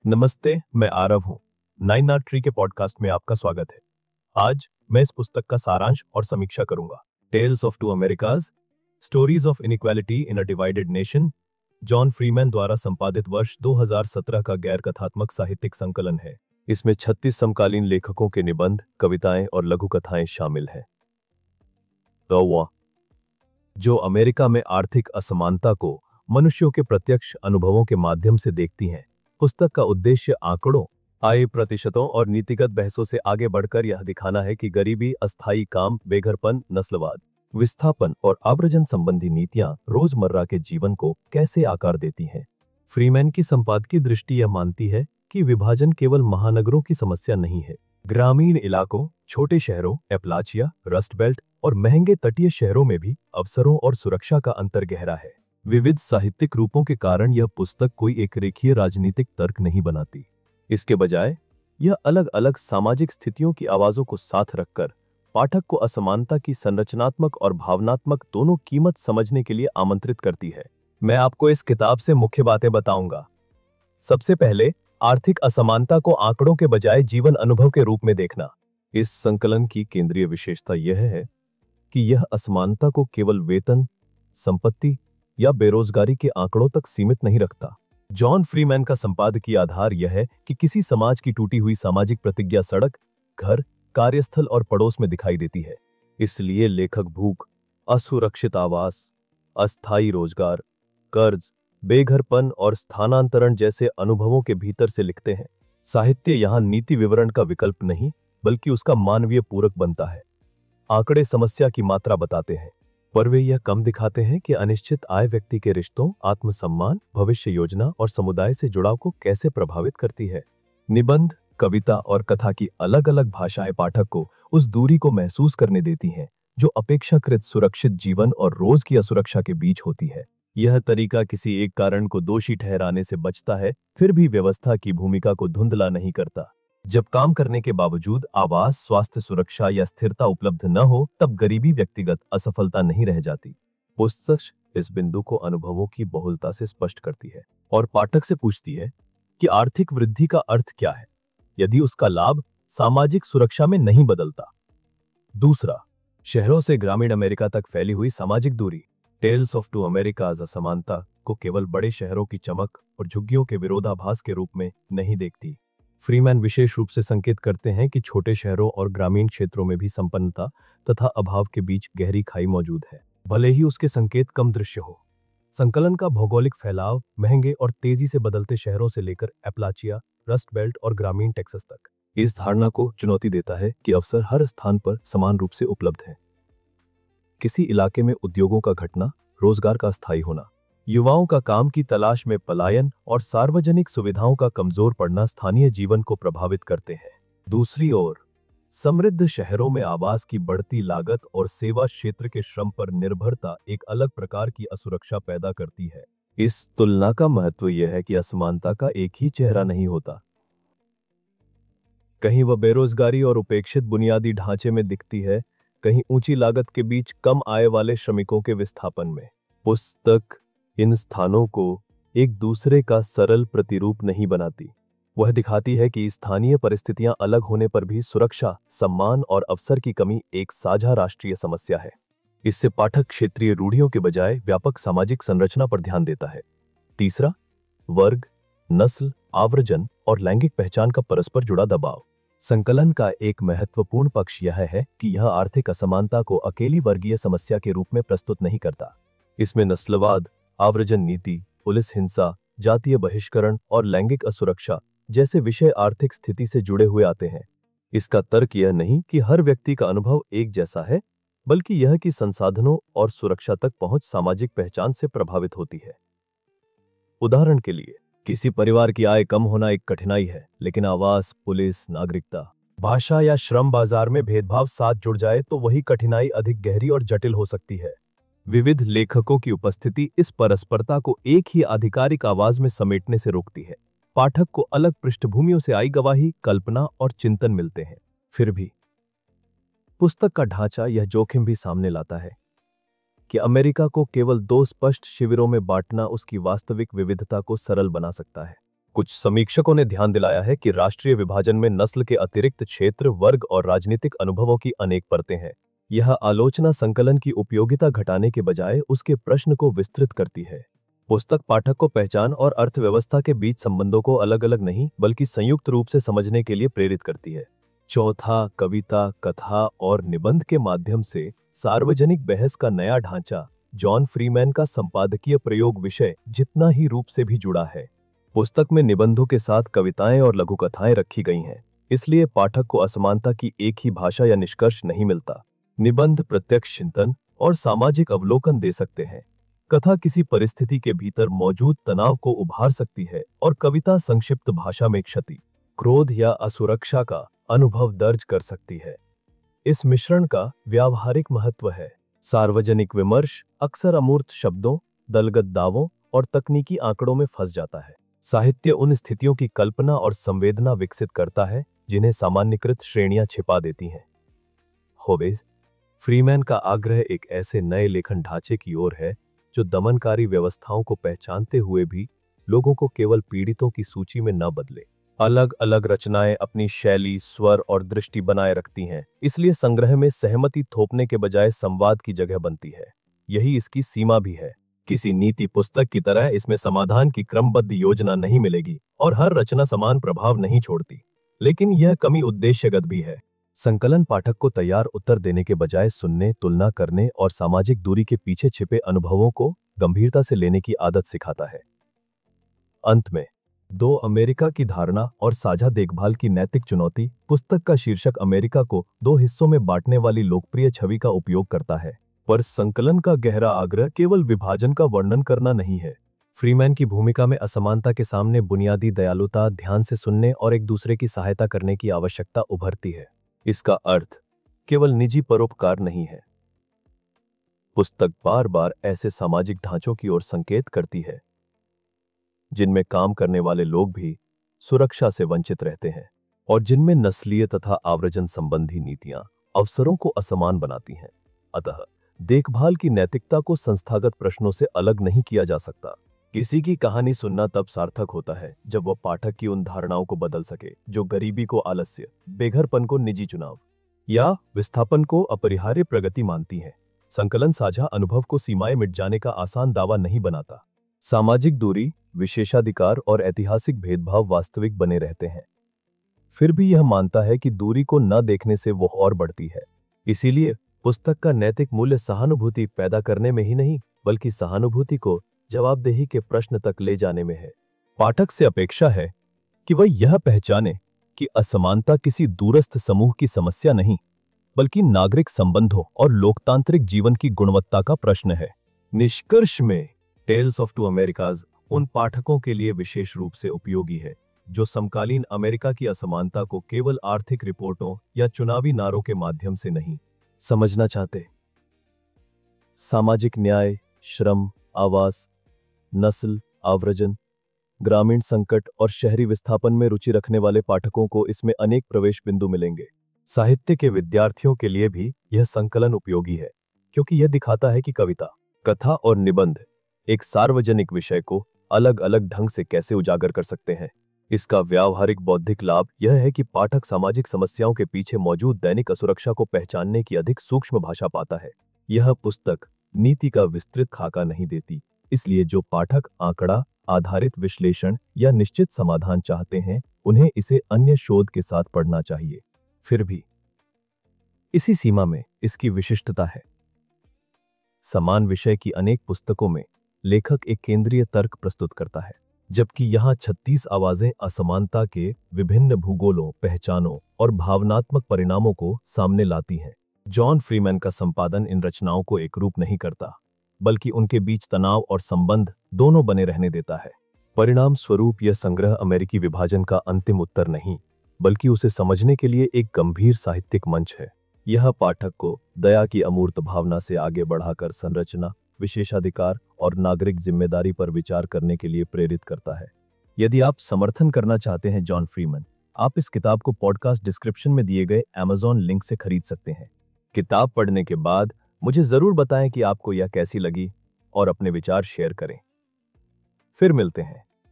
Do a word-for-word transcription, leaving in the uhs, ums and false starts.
नमस्ते, मैं आरव हूँ। नाइन आर ट्री के पॉडकास्ट में आपका स्वागत है। आज मैं इस पुस्तक का सारांश और समीक्षा करूंगा। Tales of two Americas, stories of inequality in a divided nation, John Freeman द्वारा संपादित वर्ष दो हज़ार सत्रह का गैर कथात्मक साहित्यिक संकलन है। इसमें छत्तीस समकालीन लेखकों के निबंध, कविताएं और लघु कथाएं शामिल हैं। तो जो अमेरिका में आर्थिक असमानता को मनुष्यों के प्रत्यक्ष अनुभवों के माध्यम से देखती हैं। पुस्तक का उद्देश्य आंकड़ों, आय प्रतिशतों और नीतिगत बहसों से आगे बढ़कर यह दिखाना है कि गरीबी, अस्थायी काम, बेघरपन, नस्लवाद, विस्थापन और आव्रजन संबंधी नीतियां रोजमर्रा के जीवन को कैसे आकार देती हैं। फ्रीमैन की संपादकीय दृष्टि यह मानती है कि विभाजन केवल महानगरों की समस्या नहीं है। ग्रामीण इलाकों, छोटे शहरों, एपलाचिया, रस्ट बेल्ट और महंगे तटीय शहरों में भी अवसरों और सुरक्षा का अंतर गहरा है। विविध साहित्यिक रूपों के कारण यह पुस्तक कोई एक रेखीय राजनीतिक तर्क नहीं बनाती। इसके बजाय यह अलग अलग सामाजिक स्थितियों की आवाजों को साथ रखकर पाठक को असमानता की संरचनात्मक और भावनात्मक दोनों कीमत समझने के लिए आमंत्रित करती है। मैं आपको इस किताब से मुख्य बातें बताऊंगा। सबसे पहले, आर्थिक असमानता को आंकड़ों के बजाय जीवन अनुभव के रूप में देखना। इस संकलन की केंद्रीय विशेषता यह है कि यह असमानता को केवल वेतन, संपत्ति या बेरोजगारी के आंकड़ों तक सीमित नहीं रखता। जॉन फ्रीमैन का संपादकीय आधार यह है कि किसी समाज की टूटी हुई सामाजिक प्रतिज्ञा सड़क, घर, कार्यस्थल और पड़ोस में दिखाई देती है। इसलिए लेखक भूख, असुरक्षित आवास, अस्थायी रोजगार, कर्ज, बेघरपन और स्थानांतरण जैसे अनुभवों के भीतर से लिखते हैं। साहित्य यहां नीति विवरण का विकल्प नहीं, बल्कि उसका मानवीय पूरक बनता है। आंकड़े समस्या की मात्रा बताते हैं, पर वे यह कम दिखाते हैं कि अनिश्चित आय व्यक्ति के रिश्तों, आत्मसम्मान, भविष्य योजना और समुदाय से जुड़ाव को कैसे प्रभावित करती है। निबंध, कविता और कथा की अलग अलग भाषाएं पाठक को उस दूरी को महसूस करने देती हैं जो अपेक्षाकृत सुरक्षित जीवन और रोज की असुरक्षा के बीच होती है। यह तरीका किसी एक कारण को दोषी ठहराने से बचता है, फिर भी व्यवस्था की भूमिका को धुंधला नहीं करता। जब काम करने के बावजूद आवास, स्वास्थ्य सुरक्षा या स्थिरता उपलब्ध न हो, तब गरीबी व्यक्तिगत असफलता नहीं रह जाती। पुस्तक इस बिंदु को अनुभवों की बहुलता से स्पष्ट करती है और पाठक से पूछती है कि आर्थिक वृद्धि का अर्थ क्या है यदि उसका लाभ सामाजिक सुरक्षा में नहीं बदलता। दूसरा, शहरों से ग्रामीण अमेरिका तक फैली हुई सामाजिक दूरी। टेल्स ऑफ टू अमेरिकाज असमानता को केवल बड़े शहरों की चमक और झुग्गियों के विरोधाभास के रूप में नहीं देखती। फ्रीमैन विशेष रूप से संकेत करते हैं कि छोटे शहरों और ग्रामीण क्षेत्रों में भी संपन्नता तथा अभाव के बीच गहरी खाई मौजूद है, भले ही उसके संकेत कम दृश्य हो। संकलन का भौगोलिक फैलाव महंगे और तेजी से बदलते शहरों से लेकर एपलाचिया, रस्ट बेल्ट और ग्रामीण टेक्सास तक इस धारणा को चुनौती देता है कि अवसर हर स्थान पर समान रूप से उपलब्ध है। किसी इलाके में उद्योगों का घटना, रोजगार का स्थायी होना, युवाओं का काम की तलाश में पलायन और सार्वजनिक सुविधाओं का कमजोर पड़ना स्थानीय जीवन को प्रभावित करते हैं। दूसरी ओर, समृद्ध शहरों में आवास की बढ़ती लागत और सेवा क्षेत्र के श्रम पर निर्भरता एक अलग प्रकार की असुरक्षा पैदा करती है। इस तुलना का महत्व यह है कि असमानता का एक ही चेहरा नहीं होता। कहीं वह बेरोजगारी और उपेक्षित बुनियादी ढांचे में दिखती है, कहीं ऊंची लागत के बीच कम आय वाले श्रमिकों के विस्थापन में। पुस्तक इन स्थानों को एक दूसरे का सरल प्रतिरूप नहीं बनाती। वह दिखाती है कि स्थानीय परिस्थितियां अलग होने पर भी सुरक्षा, सम्मान और अवसर की कमी एक साझा राष्ट्रीय समस्या है। इससे पाठक क्षेत्रीय रूढ़ियों के बजाय व्यापक सामाजिक संरचना पर ध्यान देता है। तीसरा, वर्ग, नस्ल, आव्रजन और लैंगिक पहचान का परस्पर जुड़ा दबाव। संकलन का एक महत्वपूर्ण पक्ष यह है कि यह आर्थिक असमानता को अकेली वर्गीय समस्या के रूप में प्रस्तुत नहीं करता। इसमें नस्लवाद, आव्रजन नीति, पुलिस हिंसा, जातीय बहिष्करण और लैंगिक असुरक्षा जैसे विषय आर्थिक स्थिति से जुड़े हुए आते हैं। इसका तर्क यह नहीं कि हर व्यक्ति का अनुभव एक जैसा है, बल्कि यह कि संसाधनों और सुरक्षा तक पहुंच सामाजिक पहचान से प्रभावित होती है। उदाहरण के लिए, किसी परिवार की आय कम होना एक कठिनाई है, लेकिन आवास, पुलिस, नागरिकता, भाषा या श्रम बाजार में भेदभाव साथ जुड़ जाए तो वही कठिनाई अधिक गहरी और जटिल हो सकती है। विविध लेखकों की उपस्थिति इस परस्परता को एक ही आधिकारिक आवाज में समेटने से रोकती है। पाठक को अलग पृष्ठभूमियों से आई गवाही, कल्पना और चिंतन मिलते हैं। फिर भी पुस्तक का ढांचा यह जोखिम भी सामने लाता है कि अमेरिका को केवल दो स्पष्ट शिविरों में बांटना उसकी वास्तविक विविधता को सरल बना सकता है। कुछ समीक्षकों ने ध्यान दिलाया है कि राष्ट्रीय विभाजन में नस्ल के अतिरिक्त क्षेत्र, वर्ग और राजनीतिक अनुभवों की अनेक परतें हैं। यह आलोचना संकलन की उपयोगिता घटाने के बजाय उसके प्रश्न को विस्तृत करती है। पुस्तक पाठक को पहचान और अर्थव्यवस्था के बीच संबंधों को अलग अलग नहीं बल्कि संयुक्त रूप से समझने के लिए प्रेरित करती है। चौथा, कविता, कथा और निबंध के माध्यम से सार्वजनिक बहस का नया ढांचा जॉन फ्रीमैन का संपादकीय प्रयोग विषय जितना ही रूप से भी जुड़ा है। पुस्तक में निबंधों के साथ कविताएं और लघुकथाएं रखी गई हैं, इसलिए पाठक को असमानता की एक ही भाषा या निष्कर्ष नहीं मिलता। निबंध प्रत्यक्ष चिंतन और सामाजिक अवलोकन दे सकते हैं। कथा किसी परिस्थिति के भीतर मौजूद तनाव को उभार सकती है और कविता संक्षिप्त भाषा में क्षति, क्रोध या असुरक्षा का अनुभव दर्ज कर सकती है। इस मिश्रण का व्यावहारिक महत्व है। सार्वजनिक विमर्श अक्सर अमूर्त शब्दों, दलगत दावों और तकनीकी आंकड़ों में फंस जाता है। साहित्य उन स्थितियों की कल्पना और संवेदना विकसित करता है जिन्हें सामान्यकृत श्रेणियां छिपा देती हैं। होबेज फ्रीमैन का आग्रह एक ऐसे नए लेखन ढांचे की ओर है जो दमनकारी व्यवस्थाओं को पहचानते हुए भी लोगों को केवल पीड़ितों की सूची में न बदले। अलग अलग रचनाएं अपनी शैली, स्वर और दृष्टि बनाए रखती हैं, इसलिए संग्रह में सहमति थोपने के बजाय संवाद की जगह बनती है। यही इसकी सीमा भी है। किसी नीति पुस्तक की तरह इसमें समाधान की क्रमबद्ध योजना नहीं मिलेगी और हर रचना समान प्रभाव नहीं छोड़ती, लेकिन यह कमी उद्देश्यगत भी है। संकलन पाठक को तैयार उत्तर देने के बजाय सुनने, तुलना करने और सामाजिक दूरी के पीछे छिपे अनुभवों को गंभीरता से लेने की आदत सिखाता है। अंत में, दो अमेरिका की धारणा और साझा देखभाल की नैतिक चुनौती पुस्तक का शीर्षक अमेरिका को दो हिस्सों में बांटने वाली लोकप्रिय छवि का उपयोग करता है, पर संकलन का गहरा आग्रह केवल विभाजन का वर्णन करना नहीं है। फ्रीमैन की भूमिका में असमानता के सामने बुनियादी दयालुता, ध्यान से सुनने और एक दूसरे की सहायता करने की आवश्यकता उभरती है। इसका अर्थ केवल निजी परोपकार नहीं है। पुस्तक बार बार ऐसे सामाजिक ढांचों की ओर संकेत करती है जिनमें काम करने वाले लोग भी सुरक्षा से वंचित रहते हैं और जिनमें नस्लीय तथा आव्रजन संबंधी नीतियां अवसरों को असमान बनाती हैं। अतः देखभाल की नैतिकता को संस्थागत प्रश्नों से अलग नहीं किया जा सकता। किसी की कहानी सुनना तब सार्थक होता है जब वह पाठक की उन धारणाओं को बदल सके जो गरीबी को आलस्य, बेघरपन को निजी चुनाव या विस्थापन को अपरिहार्य प्रगति मानती हैं। संकलन साझा अनुभव को सीमाएं मिट जाने का आसान दावा नहीं बनाता। सामाजिक दूरी, विशेषाधिकार और ऐतिहासिक भेदभाव वास्तविक बने रहते हैं। फिर भी यह मानता है कि दूरी को न देखने से वो और बढ़ती है। इसीलिए पुस्तक का नैतिक मूल्य सहानुभूति पैदा करने में ही नहीं बल्कि सहानुभूति को जवाबदेही के प्रश्न तक ले जाने में है। पाठक से अपेक्षा है कि वह यह पहचाने कि असमानता किसी दूरस्थ समूह की समस्या नहीं बल्कि नागरिक संबंधों और लोकतांत्रिक जीवन की गुणवत्ता का प्रश्न है। निष्कर्ष में, टेल्स ऑफ टू अमेरिकाज उन पाठकों के लिए विशेष रूप से उपयोगी है जो समकालीन अमेरिका की असमानता को केवल आर्थिक रिपोर्टों या चुनावी नारों के माध्यम से नहीं समझना चाहते। सामाजिक न्याय, श्रम, आवास, नस्ल, आव्रजन, ग्रामीण संकट और शहरी विस्थापन में रुचि रखने वाले पाठकों को इसमें अनेक प्रवेश बिंदु मिलेंगे। साहित्य के विद्यार्थियों के लिए भी यह संकलन उपयोगी है क्योंकि यह दिखाता है कि कविता, कथा और निबंध एक सार्वजनिक विषय को अलग अलग ढंग से कैसे उजागर कर सकते हैं। इसका व्यावहारिक बौद्धिक लाभ यह है कि पाठक सामाजिक समस्याओं के पीछे मौजूद दैनिक असुरक्षा को पहचानने की अधिक सूक्ष्म भाषा पाता है। यह पुस्तक नीति का विस्तृत खाका नहीं देती, इसलिए जो पाठक आंकड़ा आधारित विश्लेषण या निश्चित समाधान चाहते हैं उन्हें इसे अन्य शोध के साथ पढ़ना चाहिए। फिर भी इसी सीमा में इसकी विशिष्टता है। समान विषय की अनेक पुस्तकों में लेखक एक केंद्रीय तर्क प्रस्तुत करता है, जबकि यहाँ छत्तीस आवाजें असमानता के विभिन्न भूगोलों, पहचानों और भावनात्मक परिणामों को सामने लाती हैं। जॉन फ्रीमैन का संपादन इन रचनाओं को एकरूप नहीं करता, बल्कि उनके बीच तनाव और संबंध दोनों बने रहने देता है। परिणाम स्वरूप यह संग्रह अमेरिकी विभाजन का अंतिम उत्तर नहीं, बल्कि उसे समझने के लिए एक गंभीर साहित्यिक मंच है। यह पाठक को दया की अमूर्त भावना से आगे बढ़ाकर संरचना, विशेषाधिकार और नागरिक जिम्मेदारी पर विचार करने के लिए प्रेरित करता है। यदि आप समर्थन करना चाहते हैं जॉन फ्रीमैन, आप इस किताब को पॉडकास्ट डिस्क्रिप्शन में दिए गए अमेज़न लिंक से खरीद सकते हैं। किताब पढ़ने के बाद मुझे जरूर बताएं कि आपको यह कैसी लगी और अपने विचार शेयर करें। फिर मिलते हैं।